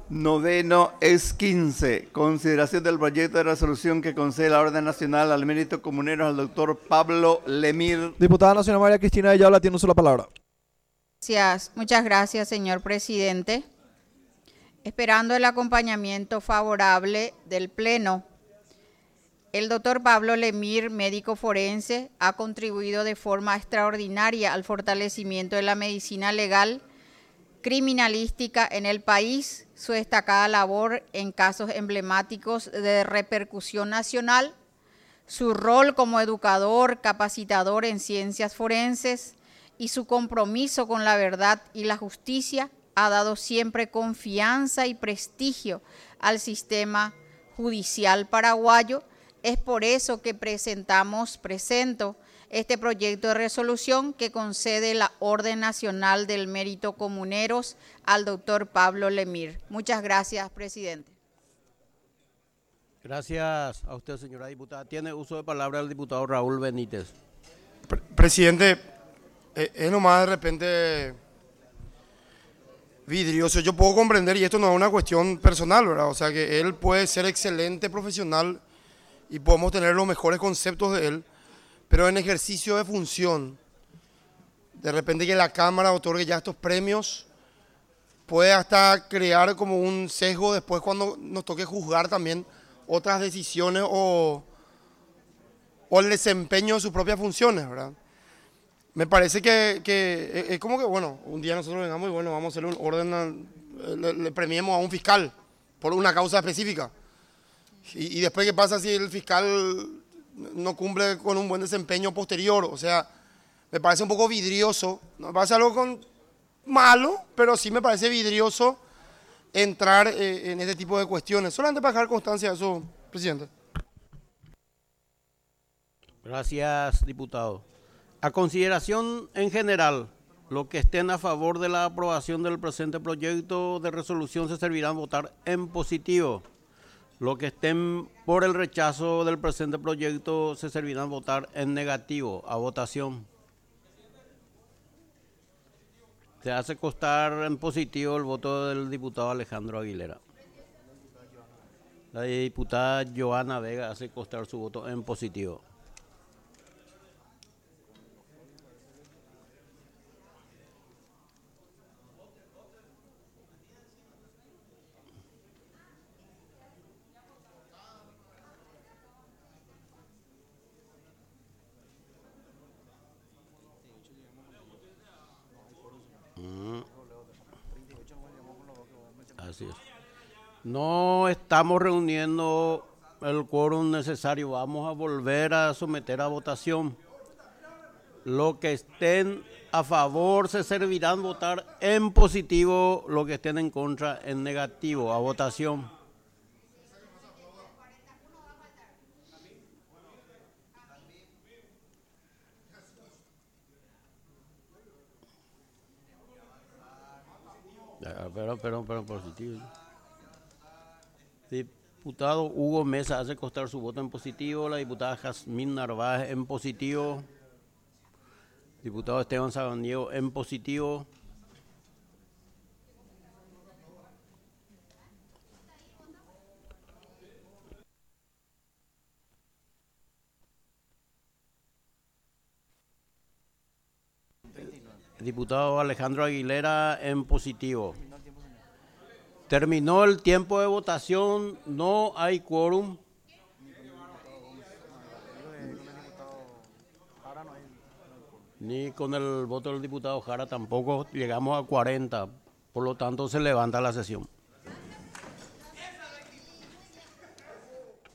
Noveno es 15. Consideración del proyecto de resolución que concede la Orden Nacional al Mérito Comunero al doctor Pablo Lemir. Diputada Nacional María Cristina Ayala tiene uso la palabra. Muchas gracias, señor presidente. Esperando el acompañamiento favorable del Pleno, el doctor Pablo Lemir, médico forense, ha contribuido de forma extraordinaria al fortalecimiento de la medicina legal criminalística en el país. Su destacada labor en casos emblemáticos de repercusión nacional, su rol como educador, capacitador en ciencias forenses y su compromiso con la verdad y la justicia ha dado siempre confianza y prestigio al sistema judicial paraguayo. Es por eso que presento este proyecto de resolución que concede la Orden Nacional del Mérito Comuneros al doctor Pablo Lemir. Muchas gracias, presidente. Gracias a usted, señora diputada. Tiene uso de palabra el diputado Raúl Benítez. Presidente, es nomás de repente vidrioso. Yo puedo comprender, y esto no es una cuestión personal, ¿verdad? O sea, que él puede ser excelente profesional y podemos tener los mejores conceptos de él, pero en ejercicio de función, de repente que la Cámara otorgue ya estos premios, puede hasta crear como un sesgo después cuando nos toque juzgar también otras decisiones o el desempeño de sus propias funciones, ¿verdad? Me parece que es como que, bueno, un día nosotros vengamos y bueno, vamos a hacerle un orden, le premiemos a un fiscal por una causa específica. Y después, ¿qué pasa si el fiscal no cumple con un buen desempeño posterior? O sea, me parece un poco vidrioso, no me parece algo malo, pero sí me parece vidrioso entrar en este tipo de cuestiones. Solamente para dejar constancia de eso, presidente. Gracias, diputado. A consideración en general, los que estén a favor de la aprobación del presente proyecto de resolución se servirán votar en positivo. Los que estén por el rechazo del presente proyecto se servirán votar en negativo. A votación. Se hace constar en positivo el voto del diputado Alejandro Aguilera. La diputada Joana Vega hace constar su voto en positivo. Así es. No estamos reuniendo el quórum necesario. Vamos a volver a someter a votación. Los que estén a favor se servirán votar en positivo. Los que estén en contra en negativo. A votación. Pero positivo. Diputado Hugo Mesa hace constar su voto en positivo. La diputada Jazmín Narváez en positivo. Diputado Esteban Sabaniego en positivo. Diputado Alejandro Aguilera en positivo. Terminó el tiempo de votación, no hay quórum. Ni con el voto del diputado Jara tampoco, llegamos a 40, por lo tanto se levanta la sesión.